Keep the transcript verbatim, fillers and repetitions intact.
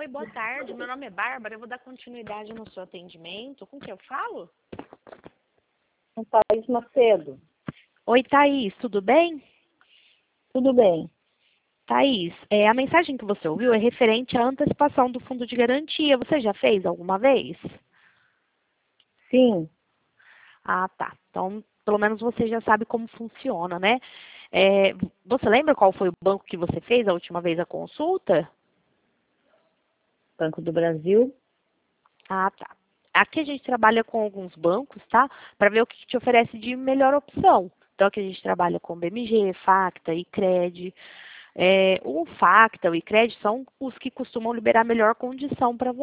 Oi, boa tarde. Meu nome é Bárbara. Eu vou dar continuidade no seu atendimento. Com que eu falo? Com Thaís Macedo. Oi, Thaís. Tudo bem? Tudo bem. Thaís, é, a mensagem que você ouviu é referente à antecipação do fundo de garantia. Você já fez alguma vez? Sim, Ah, tá. Então, pelo menos você já sabe como funciona, né? É, você lembra qual foi o banco que você fez a última vez a consulta? Banco do Brasil. Ah, tá. Aqui a gente trabalha com alguns bancos, tá? Para ver o que te oferece de melhor opção. Então, aqui a gente trabalha com B M G, Facta, Icred. É, o Facta, o Icred são os que costumam liberar melhor condição para você.